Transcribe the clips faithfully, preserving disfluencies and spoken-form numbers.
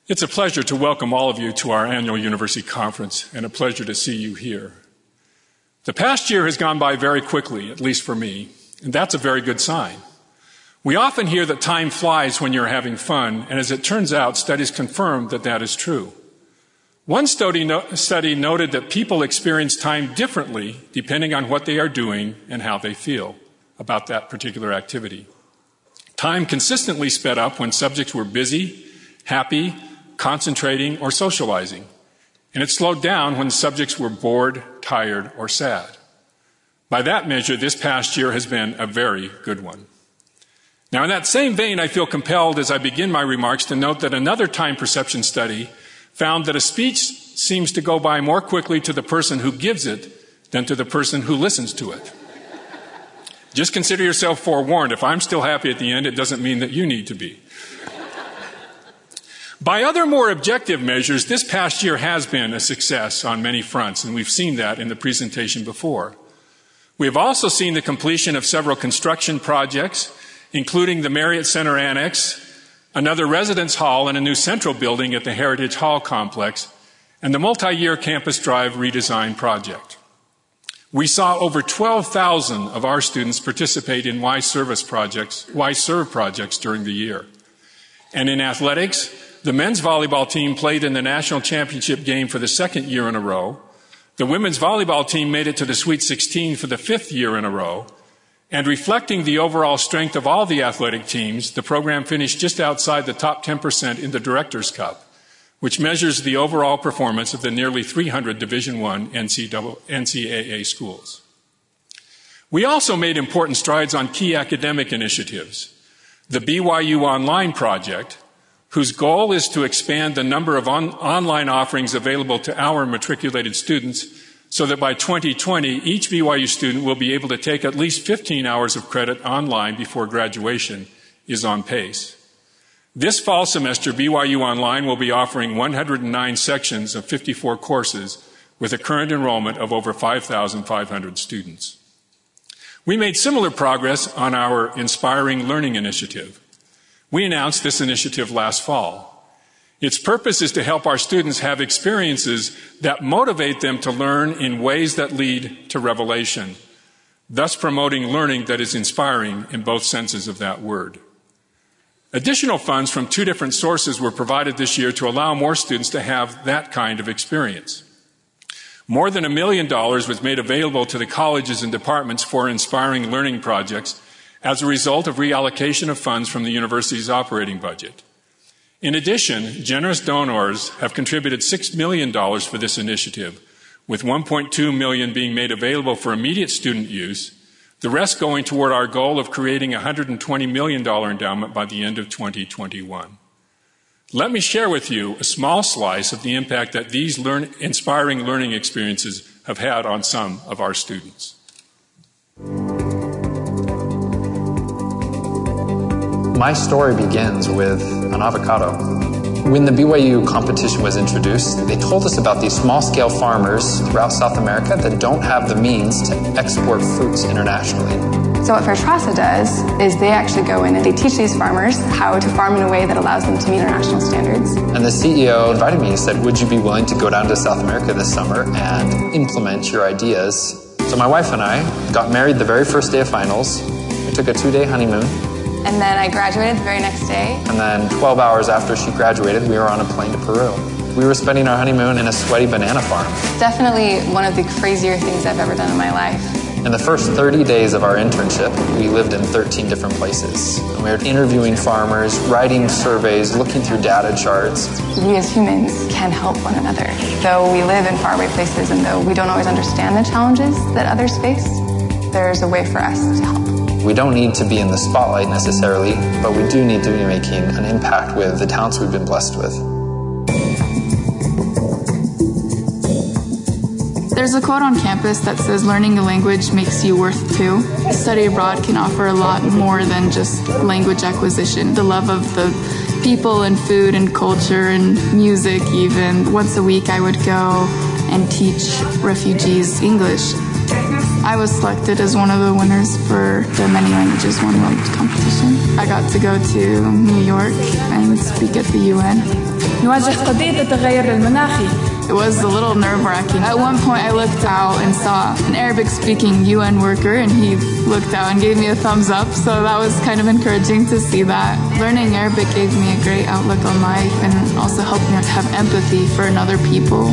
It's a pleasure to welcome all of you to our annual university conference, and a pleasure to see you here. The past year has gone by very quickly, at least for me, and that's a very good sign. We often hear that time flies when you're having fun, and as it turns out, studies confirm that that is true. One study, no- study noted that people experience time differently depending on what they are doing and how they feel about that particular activity. Time consistently sped up when subjects were busy, happy, concentrating, or socializing, and it slowed down when subjects were bored, tired, or sad. By that measure, this past year has been a very good one. Now, in that same vein, I feel compelled as I begin my remarks to note that another time perception study found that a speech seems to go by more quickly to the person who gives it than to the person who listens to it. Just consider yourself forewarned. If I'm still happy at the end, it doesn't mean that you need to be. By other more objective measures, this past year has been a success on many fronts, and we've seen that in the presentation before. We have also seen the completion of several construction projects, including the Marriott Center Annex, another residence hall, and a new central building at the Heritage Hall complex, and the multi-year Campus Drive redesign project. We saw over twelve thousand of our students participate in Y Service projects, Y Serve projects during the year. And in athletics, the men's volleyball team played in the national championship game for the second year in a row. The women's volleyball team made it to the Sweet sixteen for the fifth year in a row. And reflecting the overall strength of all the athletic teams, the program finished just outside the top ten percent in the Directors' Cup, which measures the overall performance of the nearly three hundred Division I N C double A A schools. We also made important strides on key academic initiatives. The B Y U Online project, whose goal is to expand the number of on- online offerings available to our matriculated students so that by twenty twenty, each B Y U student will be able to take at least fifteen hours of credit online before graduation, is on pace. This fall semester, B Y U Online will be offering one hundred nine sections of fifty-four courses with a current enrollment of over five thousand five hundred students. We made similar progress on our Inspiring Learning initiative. We announced this initiative last fall. Its purpose is to help our students have experiences that motivate them to learn in ways that lead to revelation, thus promoting learning that is inspiring in both senses of that word. Additional funds from two different sources were provided this year to allow more students to have that kind of experience. More than a million dollars was made available to the colleges and departments for inspiring learning projects as a result of reallocation of funds from the university's operating budget. In addition, generous donors have contributed six million dollars for this initiative, with one point two million dollars being made available for immediate student use, the rest going toward our goal of creating a one hundred twenty million dollars endowment by the end of twenty twenty-one. Let me share with you a small slice of the impact that these learn- inspiring learning experiences have had on some of our students. My story begins with an avocado. When the B Y U competition was introduced, they told us about these small-scale farmers throughout South America that don't have the means to export fruits internationally. So what Fresh Prasa does is they actually go in and they teach these farmers how to farm in a way that allows them to meet international standards. And the C E O invited me and said, would you be willing to go down to South America this summer and implement your ideas? So my wife and I got married the very first day of finals. We took a two-day honeymoon. And then I graduated the very next day. And then twelve hours after she graduated, we were on a plane to Peru. We were spending our honeymoon in a sweaty banana farm. Definitely one of the crazier things I've ever done in my life. In the first thirty days of our internship, we lived in thirteen different places. And we were interviewing farmers, writing surveys, looking through data charts. We as humans can help one another. Though we live in faraway places and though we don't always understand the challenges that others face, there's a way for us to help. We don't need to be in the spotlight necessarily, but we do need to be making an impact with the talents we've been blessed with. There's a quote on campus that says learning a language makes you worth two. Study abroad can offer a lot more than just language acquisition. The love of the people and food and culture and music even. Once a week I would go and teach refugees English. I was selected as one of the winners for the Many Languages One World competition. I got to go to New York and speak at the U N. نواجه قضية التغير المناخي. It was a little nerve-wracking. At one point I looked out and saw an Arabic-speaking U N worker, and he looked out and gave me a thumbs up, so that was kind of encouraging to see that. Learning Arabic gave me a great outlook on life and also helped me have empathy for another people.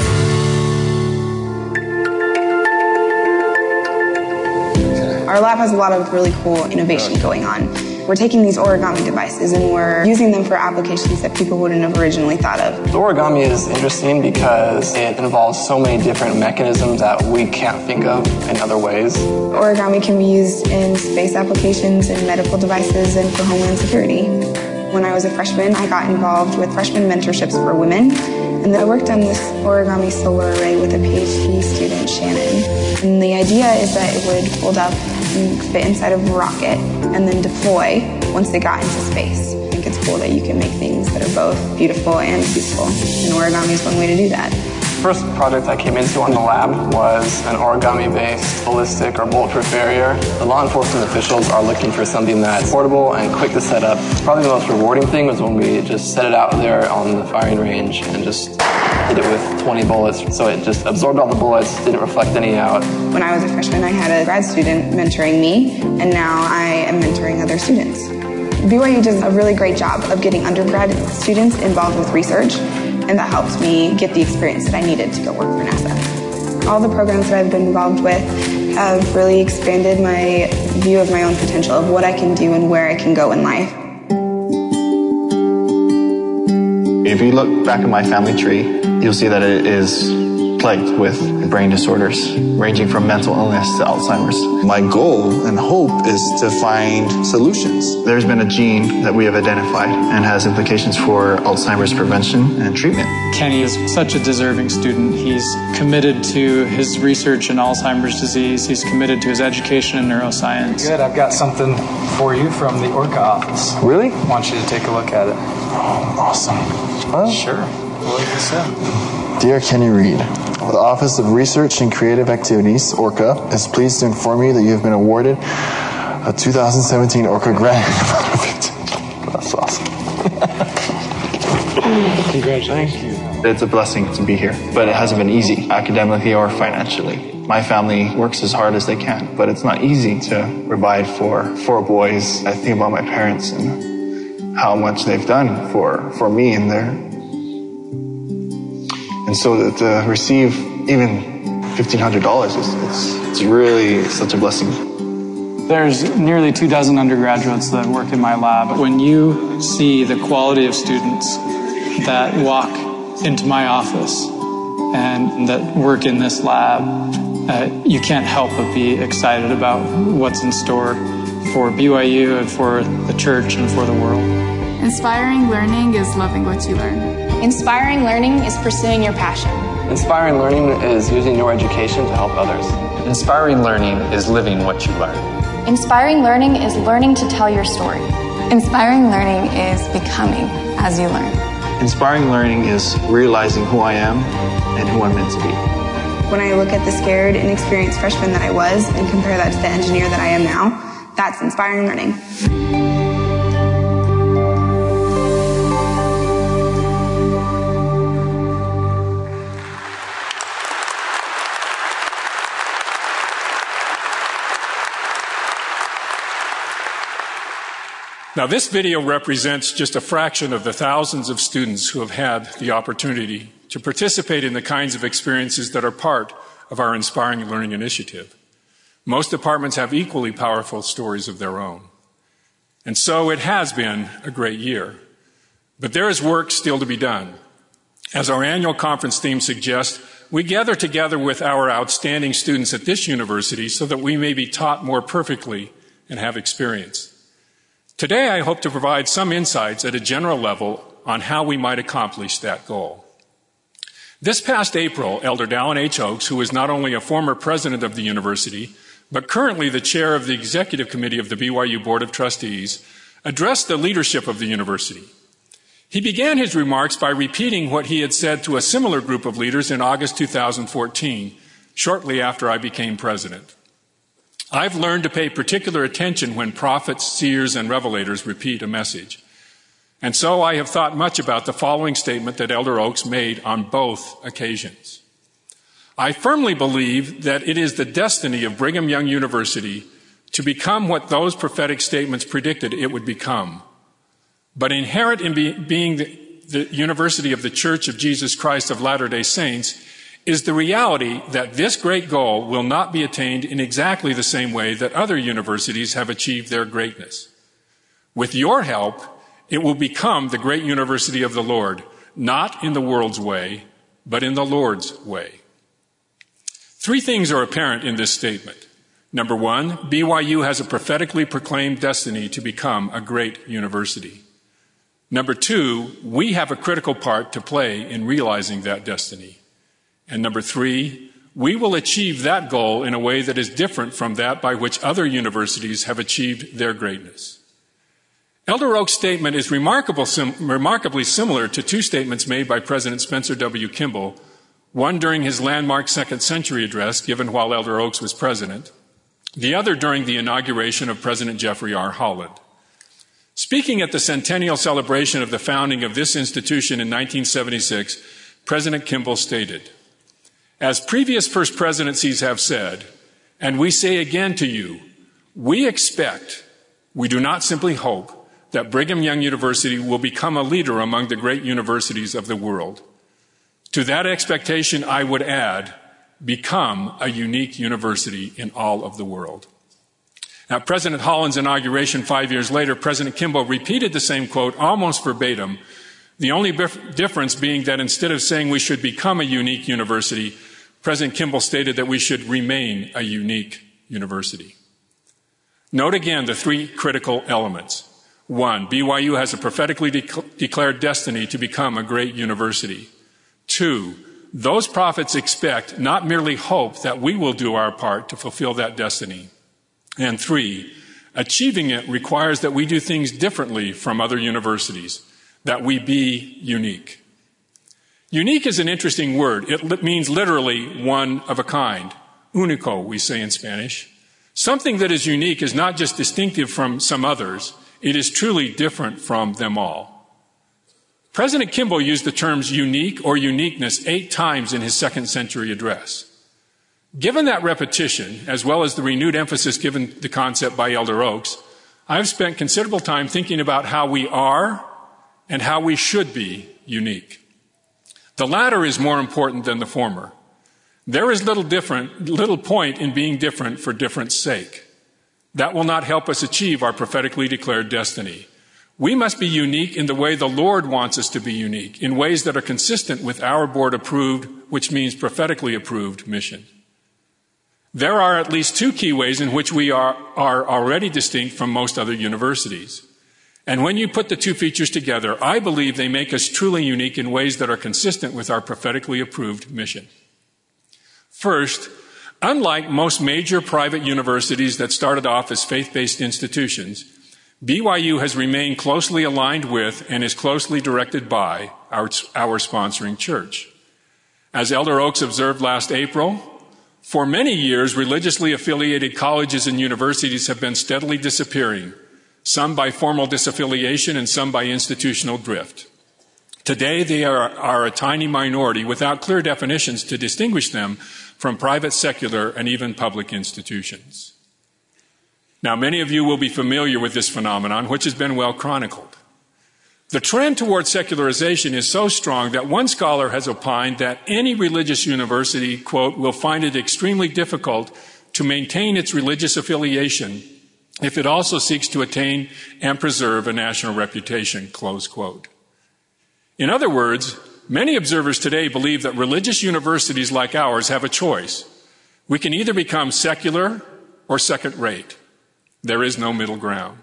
Our lab has a lot of really cool innovation going on. We're taking these origami devices and we're using them for applications that people wouldn't have originally thought of. The origami is interesting because it involves so many different mechanisms that we can't think of in other ways. Origami can be used in space applications, in medical devices, and for homeland security. When I was a freshman, I got involved with freshman mentorships for women, and then I worked on this origami solar array with a PhD student, Shannon. And the idea is that it would fold up and fit inside of a rocket and then deploy once they got into space. I think it's cool that you can make things that are both beautiful and useful, and origami is one way to do that. The first project I came into in the lab was an origami-based ballistic or bulletproof barrier. The law enforcement officials are looking for something that's portable and quick to set up. Probably the most rewarding thing was when we just set it out there on the firing range and just hit it with twenty bullets. So it just absorbed all the bullets, didn't reflect any out. When I was a freshman, I had a grad student mentoring me, and now I am mentoring other students. B Y U does a really great job of getting undergrad students involved with research, and that helped me get the experience that I needed to go work for NASA. All the programs that I've been involved with have really expanded my view of my own potential, of what I can do and where I can go in life. If you look back at my family tree, you'll see that it is plagued with brain disorders, ranging from mental illness to Alzheimer's. My goal and hope is to find solutions. There's been a gene that we have identified and has implications for Alzheimer's prevention and treatment. Kenny is such a deserving student. He's committed to his research in Alzheimer's disease. He's committed to his education in neuroscience. Good, I've got something for you from the ORCA office. Really? I want you to take a look at it. Oh, awesome. Well, sure. What did you say? Dear Kenny Reed, the Office of Research and Creative Activities, ORCA, is pleased to inform you that you have been awarded a two thousand seventeen ORCA grant. That's awesome. Congratulations. It's a blessing to be here, but it hasn't been easy, academically or financially. My family works as hard as they can, but it's not easy to provide for four boys. I think about my parents and how much they've done for, for me and their... And so to receive even fifteen hundred dollars is it's, it's really such a blessing. There's nearly two dozen undergraduates that work in my lab. When you see the quality of students that walk into my office and that work in this lab, uh, you can't help but be excited about what's in store for B Y U and for the church and for the world. Inspiring learning is loving what you learn. Inspiring learning is pursuing your passion. Inspiring learning is using your education to help others. Inspiring learning is living what you learn. Inspiring learning is learning to tell your story. Inspiring learning is becoming as you learn. Inspiring learning is realizing who I am and who I'm meant to be. When I look at the scared, inexperienced freshman that I was and compare that to the engineer that I am now, that's inspiring learning. Now, this video represents just a fraction of the thousands of students who have had the opportunity to participate in the kinds of experiences that are part of our Inspiring Learning Initiative. Most departments have equally powerful stories of their own. And so it has been a great year. But there is work still to be done. As our annual conference theme suggests, we gather together with our outstanding students at this university so that we may be taught more perfectly and have experience. Today, I hope to provide some insights at a general level on how we might accomplish that goal. This past April, Elder Dallin H. Oaks, who is not only a former president of the university, but currently the chair of the executive committee of the B Y U Board of Trustees, addressed the leadership of the university. He began his remarks by repeating what he had said to a similar group of leaders in August two thousand fourteen, shortly after I became president. I've learned to pay particular attention when prophets, seers, and revelators repeat a message. And so I have thought much about the following statement that Elder Oaks made on both occasions. I firmly believe that it is the destiny of Brigham Young University to become what those prophetic statements predicted it would become. But inherent in be, being the, the University of the Church of Jesus Christ of Latter-day Saints is the reality that this great goal will not be attained in exactly the same way that other universities have achieved their greatness. With your help, it will become the great university of the Lord, not in the world's way, but in the Lord's way. Three things are apparent in this statement. Number one, B Y U has a prophetically proclaimed destiny to become a great university. Number two, we have a critical part to play in realizing that destiny. And number three, we will achieve that goal in a way that is different from that by which other universities have achieved their greatness. Elder Oaks' statement is remarkable, sim- remarkably similar to two statements made by President Spencer W. Kimball, one during his landmark Second Century address given while Elder Oaks was president, the other during the inauguration of President Jeffrey R. Holland. Speaking at the centennial celebration of the founding of this institution in nineteen seventy-six, President Kimball stated, "As previous first presidencies have said, and we say again to you, we expect, we do not simply hope, that Brigham Young University will become a leader among the great universities of the world. To that expectation, I would add, become a unique university in all of the world." At President Holland's inauguration five years later, President Kimball repeated the same quote almost verbatim, the only bif- difference being that instead of saying we should become a unique university, President Kimball stated that we should remain a unique university. Note again the three critical elements. One, B Y U has a prophetically de- declared destiny to become a great university. Two, those prophets expect, not merely hope, that we will do our part to fulfill that destiny. And three, achieving it requires that we do things differently from other universities, that we be unique. Unique is an interesting word. It li- means literally one of a kind. Único, we say in Spanish. Something that is unique is not just distinctive from some others, it is truly different from them all. President Kimball used the terms unique or uniqueness eight times in his Second Century address. Given that repetition, as well as the renewed emphasis given the concept by Elder Oaks, I have spent considerable time thinking about how we are and how we should be unique. The latter is more important than the former. There is little different, little point in being different for difference sake. That will not help us achieve our prophetically declared destiny. We must be unique in the way the Lord wants us to be unique, in ways that are consistent with our board-approved, which means prophetically approved, mission. There are at least two key ways in which we are, are already distinct from most other universities. And when you put the two features together, I believe they make us truly unique in ways that are consistent with our prophetically approved mission. First, unlike most major private universities that started off as faith-based institutions, B Y U has remained closely aligned with and is closely directed by our, our sponsoring church. As Elder Oaks observed last April, for many years, religiously affiliated colleges and universities have been steadily disappearing, some by formal disaffiliation and some by institutional drift. Today, they are, are a tiny minority without clear definitions to distinguish them from private, secular, and even public institutions. Now, many of you will be familiar with this phenomenon, which has been well chronicled. The trend toward secularization is so strong that one scholar has opined that any religious university, quote, will find it extremely difficult to maintain its religious affiliation if it also seeks to attain and preserve a national reputation, close quote. In other words, many observers today believe that religious universities like ours have a choice. We can either become secular or second-rate. There is no middle ground.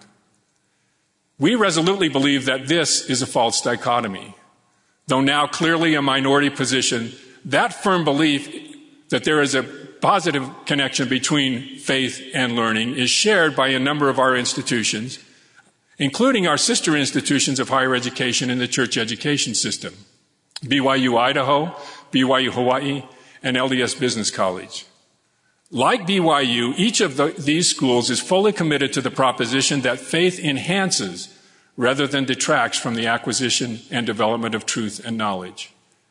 We resolutely believe that this is a false dichotomy. Though now clearly a minority position, that firm belief that there is a positive connection between faith and learning is shared by a number of our institutions, including our sister institutions of higher education in the church education system, B Y U Idaho, B Y U Hawaii, and L D S Business College. Like B Y U, each of the, these schools is fully committed to the proposition that faith enhances rather than detracts from the acquisition and development of truth and knowledge.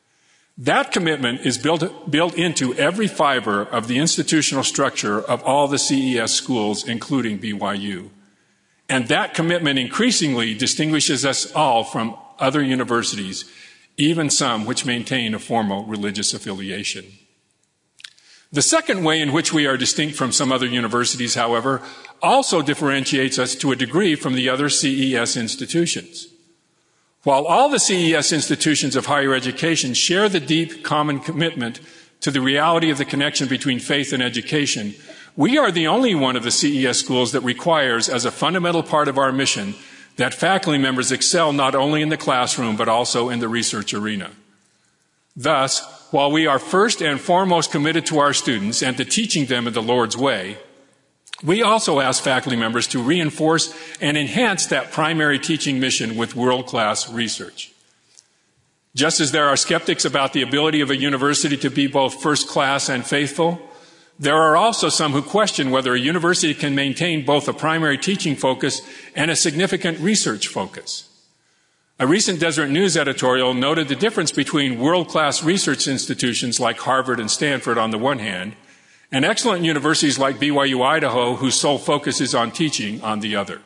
That commitment is built, built into every fiber of the institutional structure of all the C E S schools, including B Y U. And that commitment increasingly distinguishes us all from other universities, even some which maintain a formal religious affiliation. The second way in which we are distinct from some other universities, however, also differentiates us to a degree from the other C E S institutions. While all the C E S institutions of higher education share the deep common commitment to the reality of the connection between faith and education, we are the only one of the C E S schools that requires, as a fundamental part of our mission, that faculty members excel not only in the classroom but also in the research arena. Thus, while we are first and foremost committed to our students and to teaching them in the Lord's way, we also ask faculty members to reinforce and enhance that primary teaching mission with world-class research. Just as there are skeptics about the ability of a university to be both first-class and faithful, there are also some who question whether a university can maintain both a primary teaching focus and a significant research focus. A recent Deseret News editorial noted the difference between world-class research institutions like Harvard and Stanford on the one hand, and excellent universities like B Y U Idaho, whose sole focus is on teaching, on the other.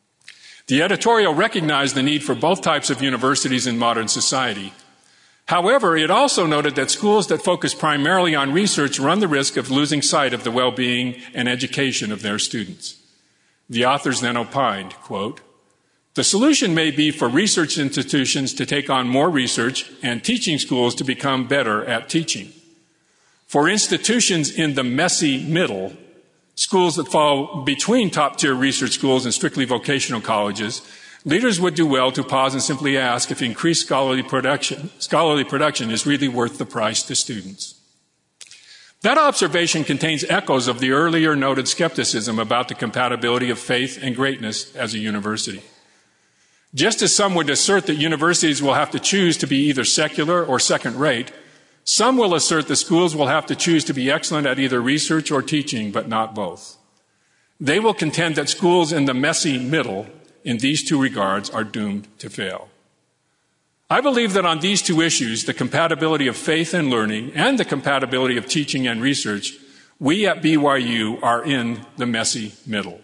The editorial recognized the need for both types of universities in modern society. However, it also noted that schools that focus primarily on research run the risk of losing sight of the well-being and education of their students. The authors then opined, quote, "The solution may be for research institutions to take on more research and teaching schools to become better at teaching. For institutions in the messy middle, schools that fall between top-tier research schools and strictly vocational colleges, leaders would do well to pause and simply ask if increased scholarly production, scholarly production is really worth the price to students." That observation contains echoes of the earlier noted skepticism about the compatibility of faith and greatness as a university. Just as some would assert that universities will have to choose to be either secular or second-rate, some will assert that schools will have to choose to be excellent at either research or teaching, but not both. They will contend that schools in the messy middle, in these two regards, are doomed to fail. I believe that on these two issues, the compatibility of faith and learning and the compatibility of teaching and research, we at B Y U are in the messy middle.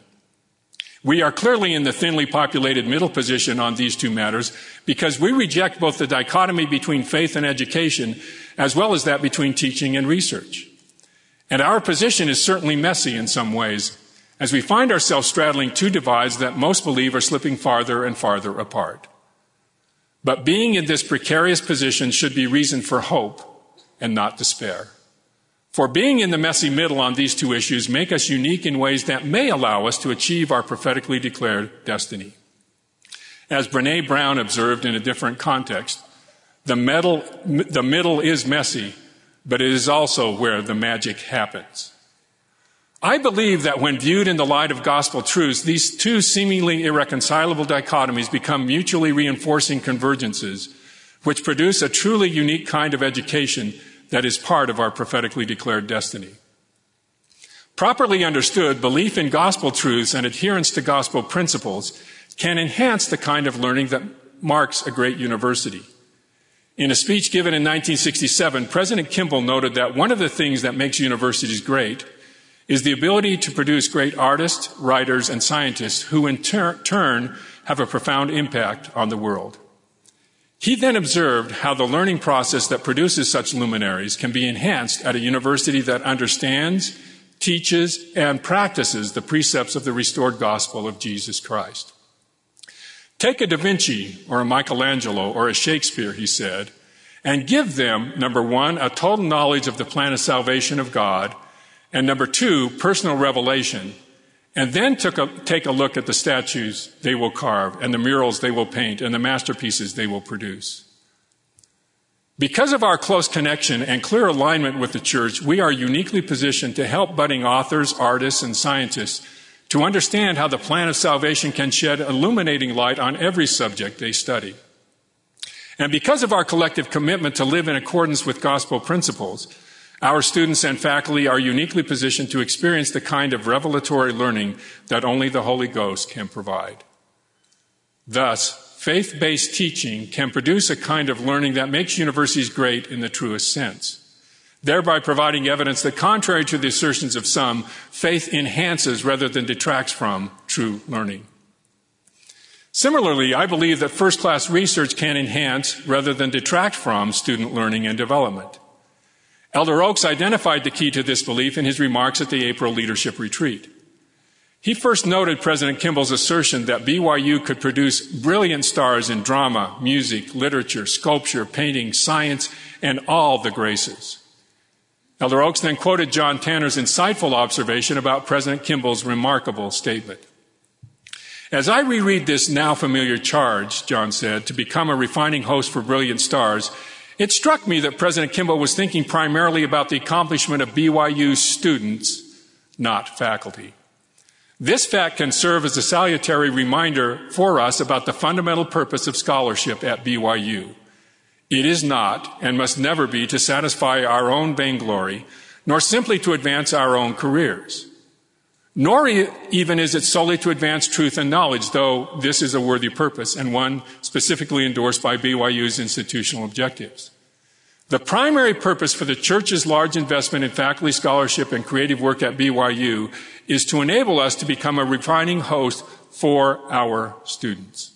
We are clearly in the thinly populated middle position on these two matters because we reject both the dichotomy between faith and education as well as that between teaching and research. And our position is certainly messy in some ways, as we find ourselves straddling two divides that most believe are slipping farther and farther apart. But being in this precarious position should be reason for hope and not despair. For being in the messy middle on these two issues make us unique in ways that may allow us to achieve our prophetically declared destiny. As Brene Brown observed in a different context, the middle, the middle is messy, but it is also where the magic happens. I believe that when viewed in the light of gospel truths, these two seemingly irreconcilable dichotomies become mutually reinforcing convergences, which produce a truly unique kind of education that is part of our prophetically declared destiny. Properly understood, belief in gospel truths and adherence to gospel principles can enhance the kind of learning that marks a great university. In a speech given in nineteen sixty-seven, President Kimball noted that one of the things that makes universities great is the ability to produce great artists, writers, and scientists who in ter- turn have a profound impact on the world. He then observed how the learning process that produces such luminaries can be enhanced at a university that understands, teaches, and practices the precepts of the restored gospel of Jesus Christ. Take a Da Vinci or a Michelangelo or a Shakespeare, he said, and give them, number one, a total knowledge of the plan of salvation of God, and number two, personal revelation, and then took a, take a look at the statues they will carve and the murals they will paint and the masterpieces they will produce. Because of our close connection and clear alignment with the church, we are uniquely positioned to help budding authors, artists, and scientists to understand how the plan of salvation can shed illuminating light on every subject they study. And because of our collective commitment to live in accordance with gospel principles, our students and faculty are uniquely positioned to experience the kind of revelatory learning that only the Holy Ghost can provide. Thus, faith-based teaching can produce a kind of learning that makes universities great in the truest sense, thereby providing evidence that, contrary to the assertions of some, faith enhances rather than detracts from true learning. Similarly, I believe that first-class research can enhance rather than detract from student learning and development. Elder Oaks identified the key to this belief in his remarks at the April Leadership Retreat. He first noted President Kimball's assertion that B Y U could produce brilliant stars in drama, music, literature, sculpture, painting, science, and all the graces. Elder Oaks then quoted John Tanner's insightful observation about President Kimball's remarkable statement. As I reread this now familiar charge, John said, to become a refining host for brilliant stars, it struck me that President Kimball was thinking primarily about the accomplishment of B Y U students, not faculty. This fact can serve as a salutary reminder for us about the fundamental purpose of scholarship at B Y U. It is not, and must never be, to satisfy our own vainglory, nor simply to advance our own careers. Nor even is it solely to advance truth and knowledge, though this is a worthy purpose and one specifically endorsed by B Y U's institutional objectives. The primary purpose for the church's large investment in faculty scholarship and creative work at B Y U is to enable us to become a refining host for our students.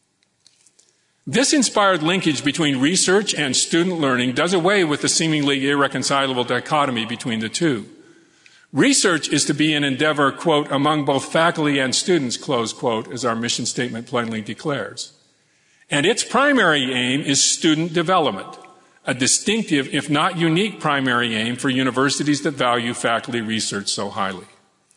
This inspired linkage between research and student learning does away with the seemingly irreconcilable dichotomy between the two. Research is to be an endeavor, quote, among both faculty and students, close quote, as our mission statement plainly declares. And its primary aim is student development, a distinctive, if not unique, primary aim for universities that value faculty research so highly.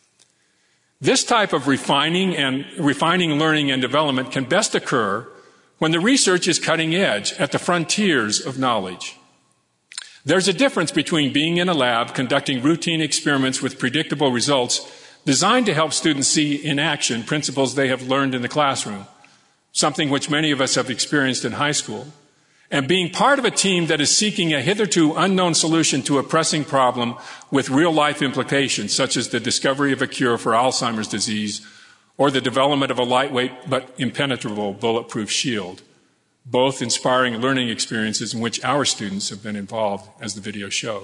This type of refining and refining learning and development can best occur when the research is cutting edge at the frontiers of knowledge. There's a difference between being in a lab conducting routine experiments with predictable results designed to help students see in action principles they have learned in the classroom, something which many of us have experienced in high school, and being part of a team that is seeking a hitherto unknown solution to a pressing problem with real-life implications, such as the discovery of a cure for Alzheimer's disease or the development of a lightweight but impenetrable bulletproof shield, both inspiring learning experiences in which our students have been involved, as the video showed.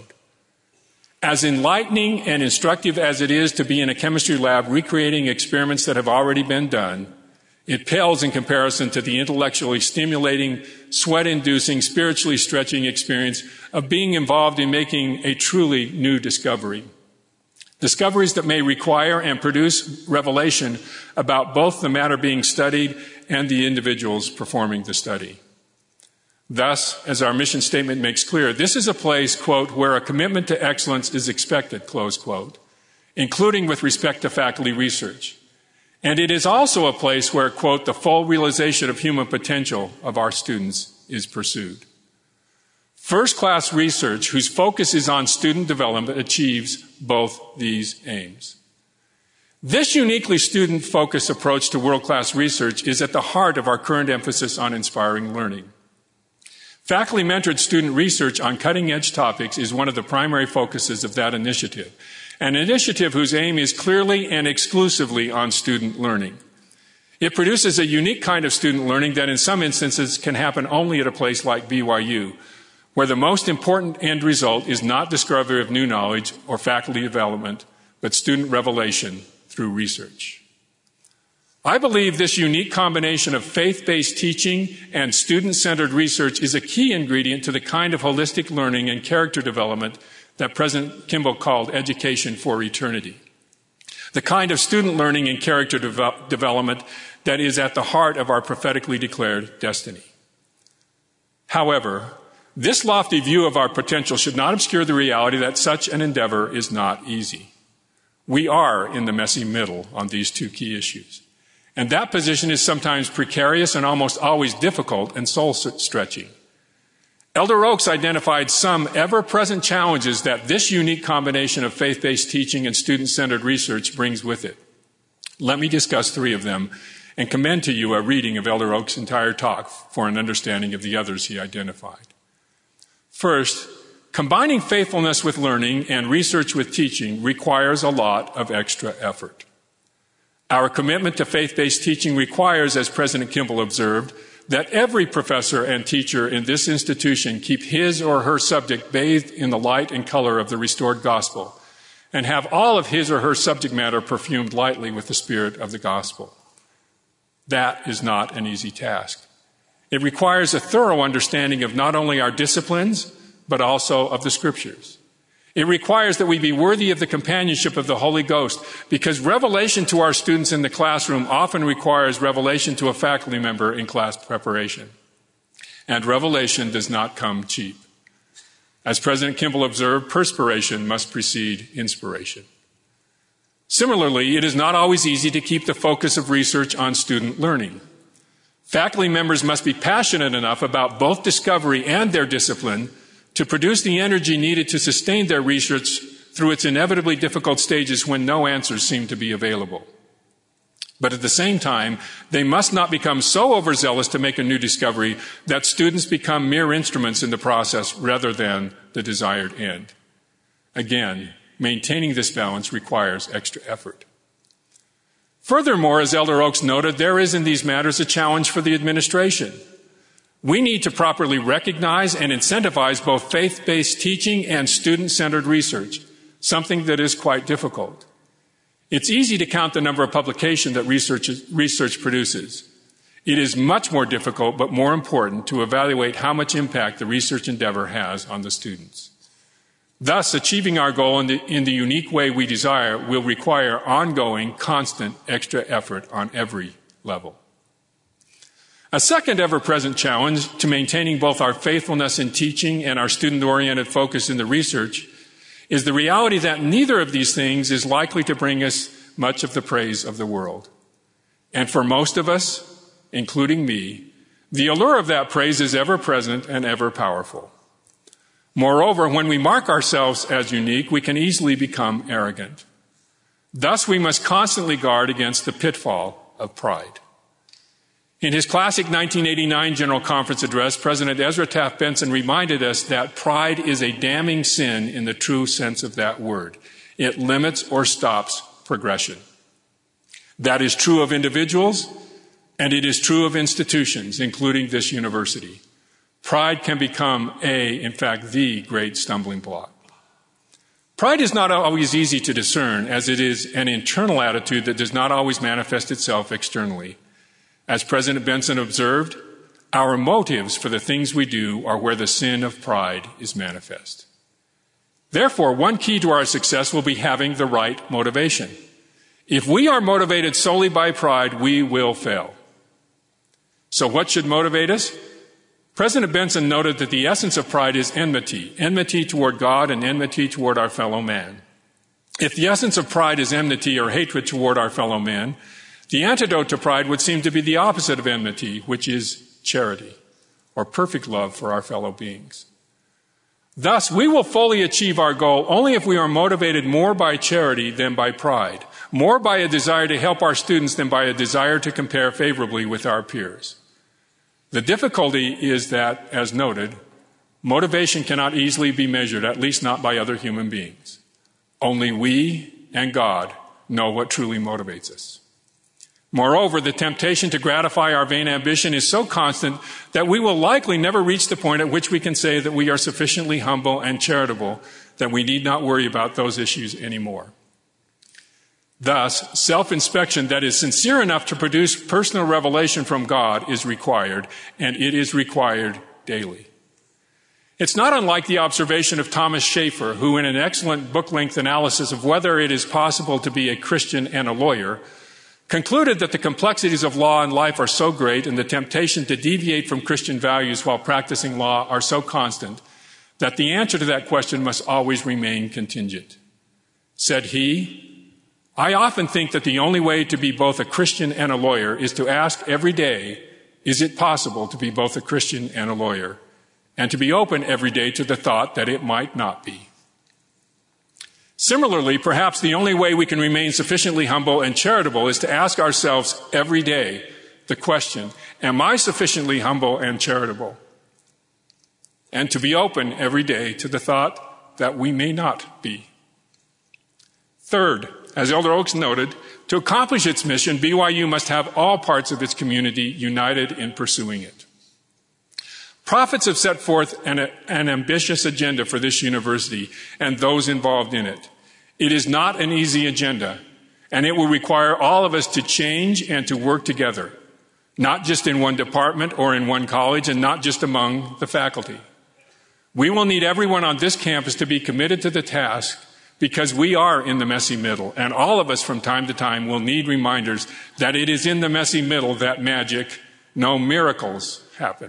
As enlightening and instructive as it is to be in a chemistry lab recreating experiments that have already been done, it pales in comparison to the intellectually stimulating, sweat-inducing, spiritually stretching experience of being involved in making a truly new discovery. Discoveries that may require and produce revelation about both the matter being studied and the individuals performing the study. Thus, as our mission statement makes clear, this is a place, quote, where a commitment to excellence is expected, close quote, including with respect to faculty research. And it is also a place where, quote, the full realization of human potential of our students is pursued. First-class research whose focus is on student development achieves both these aims. This uniquely student-focused approach to world-class research is at the heart of our current emphasis on inspiring learning. Faculty-mentored student research on cutting-edge topics is one of the primary focuses of that initiative, an initiative whose aim is clearly and exclusively on student learning. It produces a unique kind of student learning that in some instances can happen only at a place like B Y U, where the most important end result is not discovery of new knowledge or faculty development, but student revelation through research. I believe this unique combination of faith-based teaching and student-centered research is a key ingredient to the kind of holistic learning and character development that President Kimball called education for eternity. The kind of student learning and character de- development that is at the heart of our prophetically declared destiny. However, this lofty view of our potential should not obscure the reality that such an endeavor is not easy. We are in the messy middle on these two key issues. And that position is sometimes precarious and almost always difficult and soul-stretching. Elder Oaks identified some ever-present challenges that this unique combination of faith-based teaching and student-centered research brings with it. Let me discuss three of them and commend to you a reading of Elder Oaks' entire talk for an understanding of the others he identified. First, combining faithfulness with learning and research with teaching requires a lot of extra effort. Our commitment to faith-based teaching requires, as President Kimball observed, that every professor and teacher in this institution keep his or her subject bathed in the light and color of the restored gospel, and have all of his or her subject matter perfumed lightly with the spirit of the gospel. That is not an easy task. It requires a thorough understanding of not only our disciplines, but also of the scriptures. It requires that we be worthy of the companionship of the Holy Ghost, because revelation to our students in the classroom often requires revelation to a faculty member in class preparation. And revelation does not come cheap. As President Kimball observed, perspiration must precede inspiration. Similarly, it is not always easy to keep the focus of research on student learning. Faculty members must be passionate enough about both discovery and their discipline to produce the energy needed to sustain their research through its inevitably difficult stages when no answers seem to be available. But at the same time, they must not become so overzealous to make a new discovery that students become mere instruments in the process rather than the desired end. Again, maintaining this balance requires extra effort. Furthermore, as Elder Oaks noted, there is in these matters a challenge for the administration. We need to properly recognize and incentivize both faith-based teaching and student-centered research, something that is quite difficult. It's easy to count the number of publications that research, research produces. It is much more difficult, but more important, to evaluate how much impact the research endeavor has on the students. Thus, achieving our goal in the, in the unique way we desire will require ongoing, constant, extra effort on every level. A second ever-present challenge to maintaining both our faithfulness in teaching and our student-oriented focus in the research is the reality that neither of these things is likely to bring us much of the praise of the world. And for most of us, including me, the allure of that praise is ever present and ever powerful. Moreover, when we mark ourselves as unique, we can easily become arrogant. Thus, we must constantly guard against the pitfall of pride. In his classic nineteen eighty-nine General Conference address, President Ezra Taft Benson reminded us that pride is a damning sin in the true sense of that word. It limits or stops progression. That is true of individuals, and it is true of institutions, including this university. Pride can become a, in fact, the great stumbling block. Pride is not always easy to discern, as it is an internal attitude that does not always manifest itself externally. As President Benson observed, our motives for the things we do are where the sin of pride is manifest. Therefore, one key to our success will be having the right motivation. If we are motivated solely by pride, we will fail. So what should motivate us? President Benson noted that the essence of pride is enmity, enmity toward God and enmity toward our fellow man. If the essence of pride is enmity or hatred toward our fellow man, the antidote to pride would seem to be the opposite of enmity, which is charity, or perfect love for our fellow beings. Thus, we will fully achieve our goal only if we are motivated more by charity than by pride, more by a desire to help our students than by a desire to compare favorably with our peers. The difficulty is that, as noted, motivation cannot easily be measured, at least not by other human beings. Only we and God know what truly motivates us. Moreover, the temptation to gratify our vain ambition is so constant that we will likely never reach the point at which we can say that we are sufficiently humble and charitable that we need not worry about those issues anymore. Thus, self-inspection that is sincere enough to produce personal revelation from God is required, and it is required daily. It's not unlike the observation of Thomas Schaeffer, who in an excellent book-length analysis of whether it is possible to be a Christian and a lawyer, concluded that the complexities of law and life are so great and the temptation to deviate from Christian values while practicing law are so constant that the answer to that question must always remain contingent. Said he, I often think that the only way to be both a Christian and a lawyer is to ask every day, is it possible to be both a Christian and a lawyer? And to be open every day to the thought that it might not be. Similarly, perhaps the only way we can remain sufficiently humble and charitable is to ask ourselves every day the question, am I sufficiently humble and charitable? And to be open every day to the thought that we may not be. Third, as Elder Oaks noted, To accomplish its mission, B Y U must have all parts of its community united in pursuing it. Prophets have set forth an, an ambitious agenda for this university and those involved in it. It is not an easy agenda, and it will require all of us to change and to work together, not just in one department or in one college and not just among the faculty. We will need everyone on this campus to be committed to the task because we are in the messy middle, and all of us from time to time will need reminders that it is in the messy middle that magic, no miracles, happen.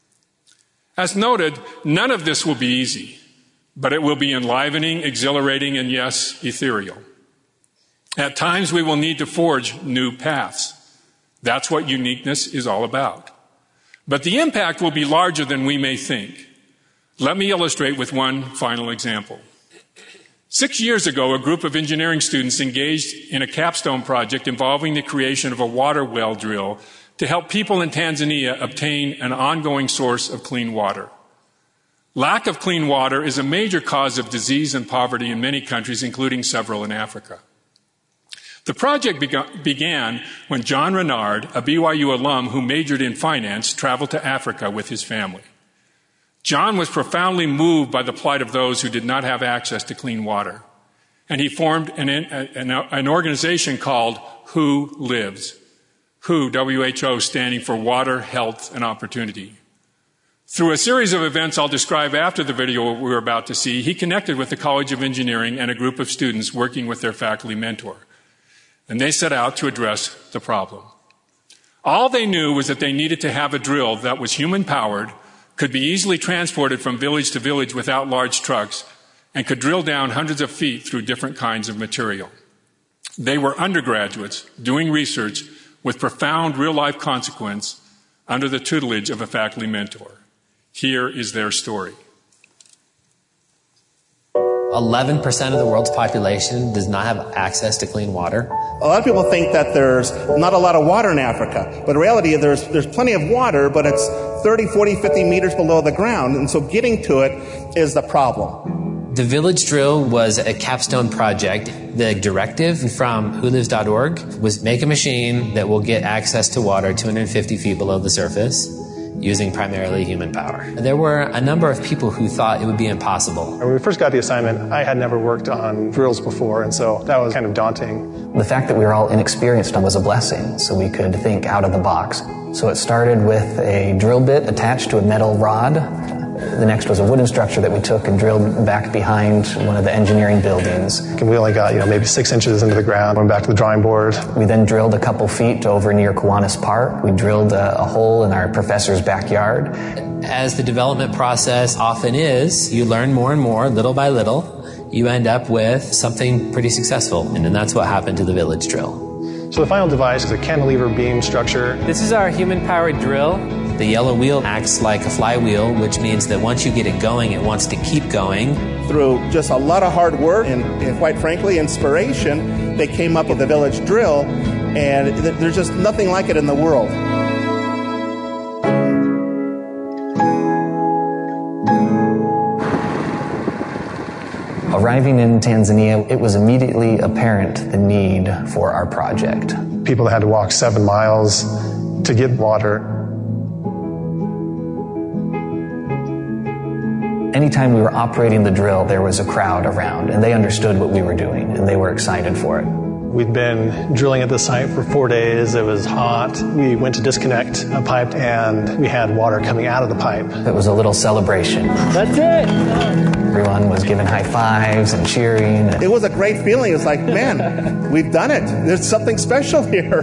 As noted, none of this will be easy, but it will be enlivening, exhilarating, and yes, ethereal. At times we will need to forge new paths. That's what uniqueness is all about. But the impact will be larger than we may think. Let me illustrate with one final example. Six years ago, a group of engineering students engaged in a capstone project involving the creation of a water well drill to help people in Tanzania obtain an ongoing source of clean water. Lack of clean water is a major cause of disease and poverty in many countries, including several in Africa. The project began when John Renard, a B Y U alum who majored in finance, traveled to Africa with his family. John was profoundly moved by the plight of those who did not have access to clean water, and he formed an, an, an organization called Who Lives. Who, W H O, standing for Water, Health, and Opportunity. Through a series of events I'll describe after the video we're about to see, he connected with the College of Engineering and a group of students working with their faculty mentor, and they set out to address the problem. All they knew was that they needed to have a drill that was human-powered, could be easily transported from village to village without large trucks, and could drill down hundreds of feet through different kinds of material. They were undergraduates doing research with profound real-life consequence under the tutelage of a faculty mentor. Here is their story. eleven percent of the world's population does not have access to clean water. A lot of people think that there's not a lot of water in Africa, but in reality there's, there's plenty of water, but it's thirty, forty, fifty meters below the ground, and so getting to it is the problem. The Village Drill was a capstone project. The directive from who lives dot org was make a machine that will get access to water two hundred fifty feet below the surface using primarily human power. There were a number of people who thought it would be impossible. When we first got the assignment, I had never worked on drills before, and so that was kind of daunting. The fact that we were all inexperienced was a blessing, so we could think out of the box. So it started with a drill bit attached to a metal rod. The next was a wooden structure that we took and drilled back behind one of the engineering buildings. And we only got, you know, maybe six inches into the ground, went back to the drawing board. We then drilled a couple feet over near Kiwanis Park. We drilled a, a hole in our professor's backyard. As the development process often is, you learn more and more, little by little. You end up with something pretty successful, and then that's what happened to the Village Drill. So the final device is a cantilever beam structure. This is our human-powered drill. The yellow wheel acts like a flywheel, which means that once you get it going, it wants to keep going. Through just a lot of hard work and, and quite frankly, inspiration, they came up with the Village Drill, and there's just nothing like it in the world. Arriving in Tanzania, it was immediately apparent the need for our project. People had to walk seven miles to get water. Anytime we were operating the drill, there was a crowd around, and they understood what we were doing, and they were excited for it. We'd been drilling at the site for four days. It was hot. We went to disconnect a pipe, and we had water coming out of the pipe. It was a little celebration. That's it! Everyone was giving high fives and cheering. It was a great feeling. It's like, man, we've done it. There's something special here.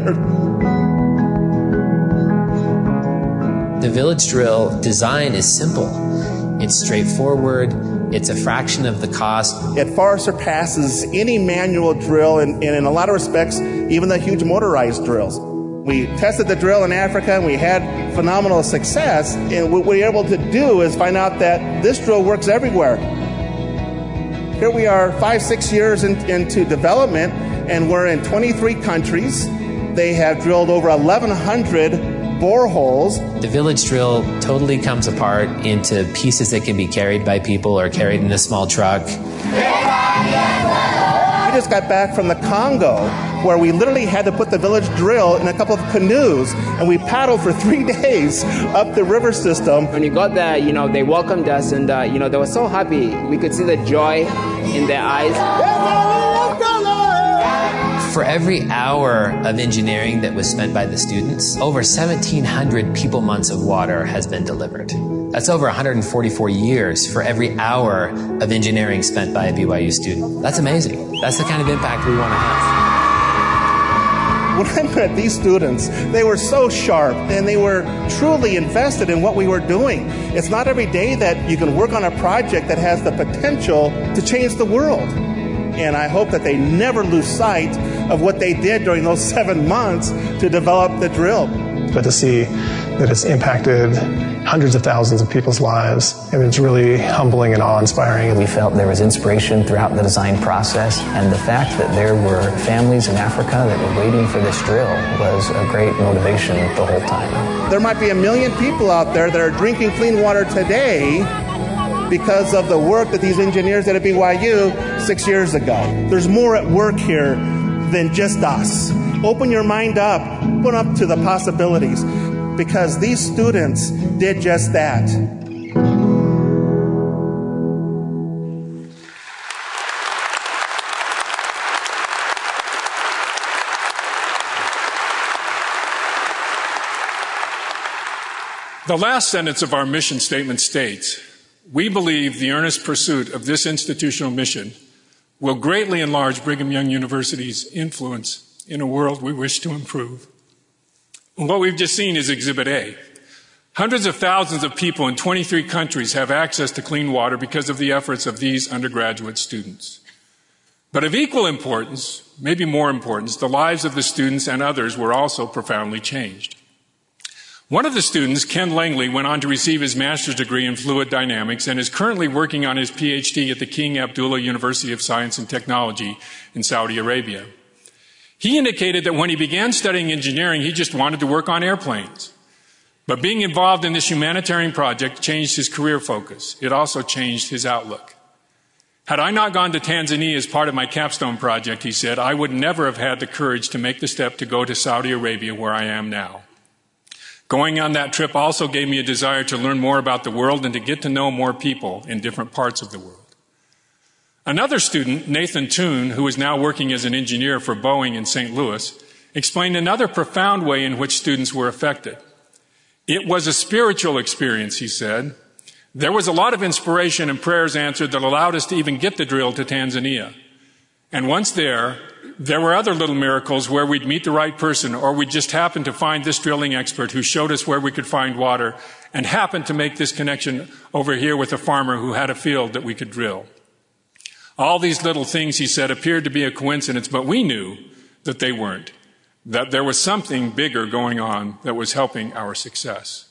The Village Drill design is simple. It's straightforward. It's a fraction of the cost. It far surpasses any manual drill, and, and in a lot of respects, even the huge motorized drills. We tested the drill in Africa, and we had phenomenal success. And what we were able to do is find out that this drill works everywhere. Here we are five, six years in, into development, and we're in twenty-three countries. They have drilled over eleven hundred boreholes. The Village Drill totally comes apart into pieces that can be carried by people or carried in a small truck. We just got back from the Congo, where we literally had to put the village drill in a couple of canoes, and we paddled for three days up the river system. When we got there, you know, they welcomed us, and, uh, you know, they were so happy. We could see the joy in their eyes. For every hour of engineering that was spent by the students, over seventeen hundred people months of water has been delivered. That's over one hundred forty-four years for every hour of engineering spent by a B Y U student. That's amazing. That's the kind of impact we want to have. When I met these students, they were so sharp and they were truly invested in what we were doing. It's not every day that you can work on a project that has the potential to change the world. And I hope that they never lose sight of what they did during those seven months to develop the drill. But to see that it's impacted hundreds of thousands of people's lives, I mean, it's really humbling and awe-inspiring. We felt there was inspiration throughout the design process, and the fact that there were families in Africa that were waiting for this drill was a great motivation the whole time. There might be a million people out there that are drinking clean water today because of the work that these engineers did at B Y U six years ago. There's more at work here than just us. Open your mind up, open up to the possibilities, because these students did just that. The last sentence of our mission statement states, "We believe the earnest pursuit of this institutional mission will greatly enlarge Brigham Young University's influence in a world we wish to improve." What we've just seen is Exhibit A. Hundreds of thousands of people in twenty-three countries have access to clean water because of the efforts of these undergraduate students. But of equal importance, maybe more importance, the lives of the students and others were also profoundly changed. One of the students, Ken Langley, went on to receive his master's degree in fluid dynamics and is currently working on his P H D at the King Abdullah University of Science and Technology in Saudi Arabia. He indicated that when he began studying engineering, he just wanted to work on airplanes. But being involved in this humanitarian project changed his career focus. It also changed his outlook. Had I not gone to Tanzania as part of my capstone project, he said, I would never have had the courage to make the step to go to Saudi Arabia where I am now. Going on that trip also gave me a desire to learn more about the world and to get to know more people in different parts of the world. Another student, Nathan Toon, who is now working as an engineer for Boeing in Saint Louis, explained another profound way in which students were affected. It was a spiritual experience, he said. There was a lot of inspiration and prayers answered that allowed us to even get the drill to Tanzania. And once there, there were other little miracles where we'd meet the right person, or we'd just happen to find this drilling expert who showed us where we could find water and happened to make this connection over here with a farmer who had a field that we could drill. All these little things, he said, appeared to be a coincidence, but we knew that they weren't, that there was something bigger going on that was helping our success.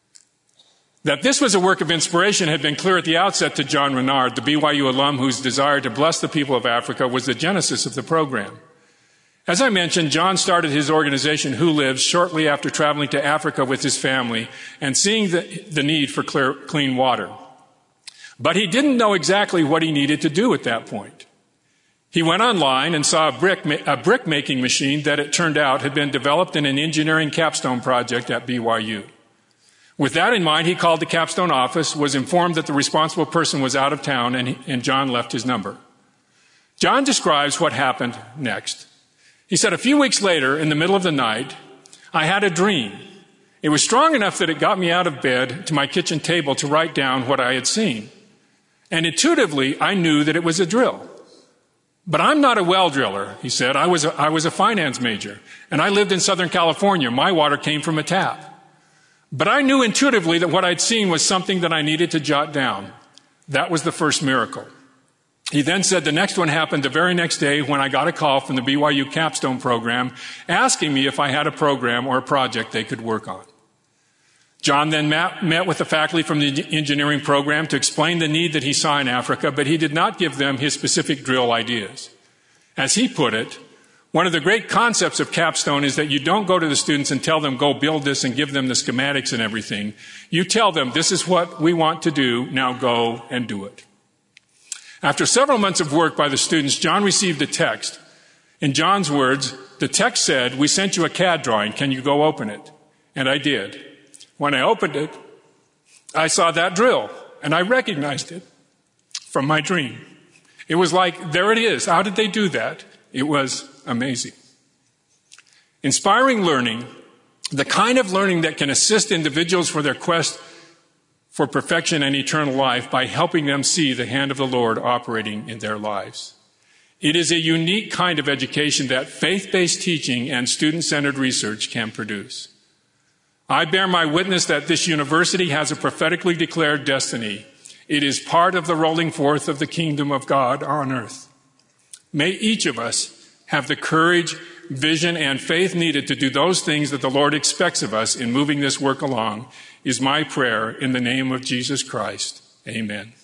That this was a work of inspiration had been clear at the outset to John Renard, the B Y U alum whose desire to bless the people of Africa was the genesis of the program. As I mentioned, John started his organization, Who Lives, shortly after traveling to Africa with his family and seeing the, the need for clear, clean water. But he didn't know exactly what he needed to do at that point. He went online and saw a brick, a brick making machine that it turned out had been developed in an engineering capstone project at B Y U. With that in mind, he called the capstone office, was informed that the responsible person was out of town, and, he, and John left his number. John describes what happened next. He said, a few weeks later, in the middle of the night, I had a dream. It was strong enough that it got me out of bed to my kitchen table to write down what I had seen. And intuitively, I knew that it was a drill. But I'm not a well driller, he said. I was a, I was a finance major, and I lived in Southern California. My water came from a tap. But I knew intuitively that what I'd seen was something that I needed to jot down. That was the first miracle. He then said the next one happened the very next day when I got a call from the B Y U capstone program asking me if I had a program or a project they could work on. John then met with the faculty from the engineering program to explain the need that he saw in Africa, but he did not give them his specific drill ideas. As he put it, one of the great concepts of capstone is that you don't go to the students and tell them, go build this and give them the schematics and everything. You tell them, this is what we want to do, now go and do it. After several months of work by the students, John received a text. In John's words, the text said, "We sent you a C A D drawing. Can you go open it?" And I did. When I opened it, I saw that drill, and I recognized it from my dream. It was like, there it is. How did they do that? It was amazing. Inspiring learning, the kind of learning that can assist individuals for their quest for perfection and eternal life by helping them see the hand of the Lord operating in their lives. It is a unique kind of education that faith-based teaching and student-centered research can produce. I bear my witness that this university has a prophetically declared destiny. It is part of the rolling forth of the kingdom of God on earth. May each of us have the courage, vision, and faith needed to do those things that the Lord expects of us in moving this work along, is my prayer in the name of Jesus Christ. Amen.